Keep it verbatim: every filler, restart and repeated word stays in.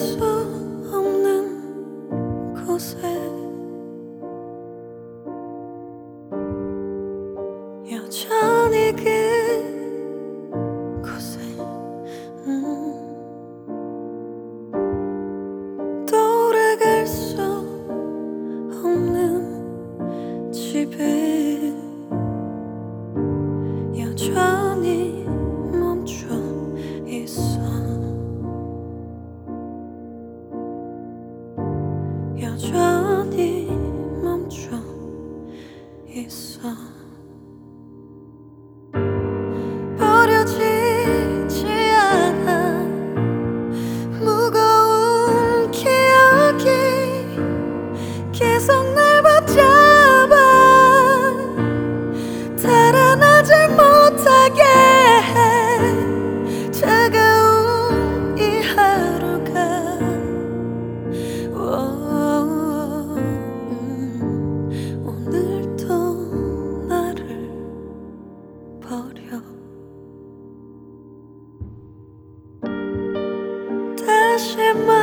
수 없는 곳에 여전히 그곳에 음 돌아갈 수 없는 집에 여전히 멈춰 있어. 여전히 멈춰 있어. 버려지지 않아 무거운 기억이 계속 날 붙잡아 달아나질 못하게 해. 차가운 이 하루가 오, 음, 오늘도 나를 버려. 다시 말